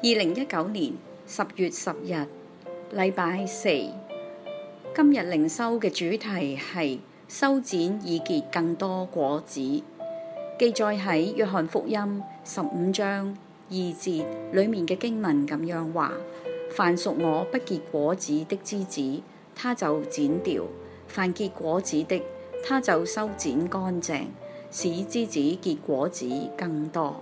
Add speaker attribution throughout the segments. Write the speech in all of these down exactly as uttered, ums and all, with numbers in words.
Speaker 1: 二零一九年十月十日，禮拜四。今日靈修嘅主題係修剪以結更多果子，記載喺約翰福音十五章二節裡面嘅經文咁樣話：凡屬我不結果子的枝子，他就剪掉；凡結果子的，他就修剪乾淨，使枝子結果子更多。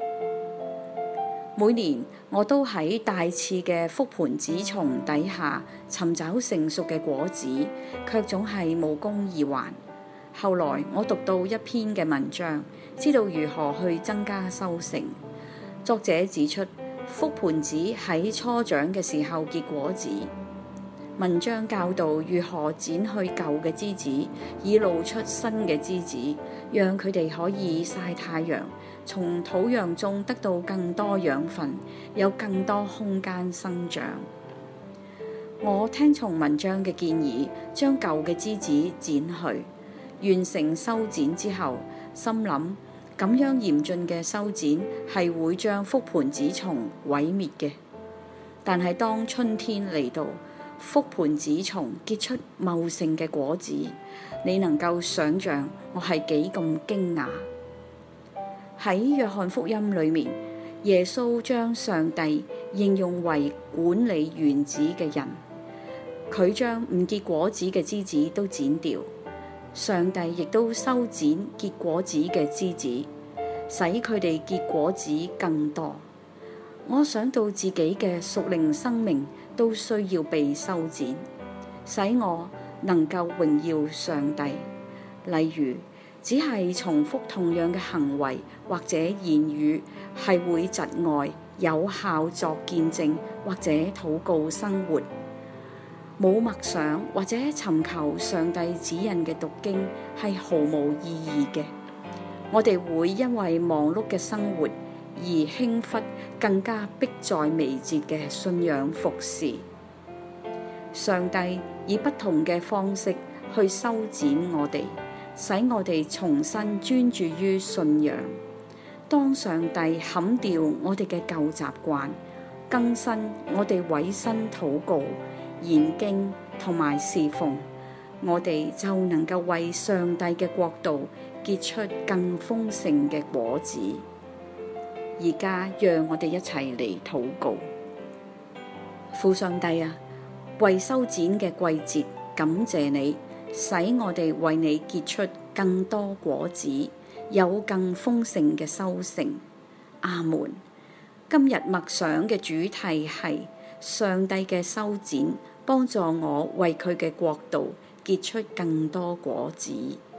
Speaker 1: 每年我都喺大刺嘅覆盆子叢底下尋找成熟嘅果子，卻總係無功而還。後來我讀到一篇嘅文章，知道如何去增加收成。作者指出，覆盆子喺初長嘅時候結果子。文章教導如何剪去舊嘅枝子，以露出新嘅枝子，讓佢哋可以曬太陽，從土壤中得到更多養分，有更多空間生長。我聽從文章嘅建議，將舊嘅枝子剪去。完成修剪之後，心諗咁樣嚴峻嘅修剪係會將覆盆子叢毀滅嘅。但係當春天嚟到，覆盆子叢結出茂盛嘅果子，你能夠想象我係幾咁驚訝。喺約翰福音裏面，耶穌將上帝形容為管理園子嘅人，佢將唔結果子嘅枝子都剪掉，上帝亦都修剪結果子嘅枝子，使佢哋結果子更多。我想到自己嘅屬靈生命都需要被修剪，使我能夠榮耀上帝。例如，只係重複同樣嘅行為或者言語，係會窒礙有效作見證或者禱告生活。冇默想或者尋求上帝指引嘅讀經係毫無意義嘅。我哋會因為忙碌嘅生活而輕忽更加迫在眉睫嘅信仰服事。上帝以不同嘅方式去修剪我哋，使我哋重新專注於信仰。當上帝砍掉我哋嘅舊習慣，更新我哋委身禱告、研經同埋侍奉，我哋就能夠為上帝嘅國度結出更豐盛嘅果子。而家讓我哋一齊嚟禱告。父上帝啊，為修剪嘅季節感謝你，使我哋為你結出更多果子，有更豐盛嘅收成。阿門。今日默想嘅主題係上帝嘅修剪，幫助我為佢嘅國度結出更多果子。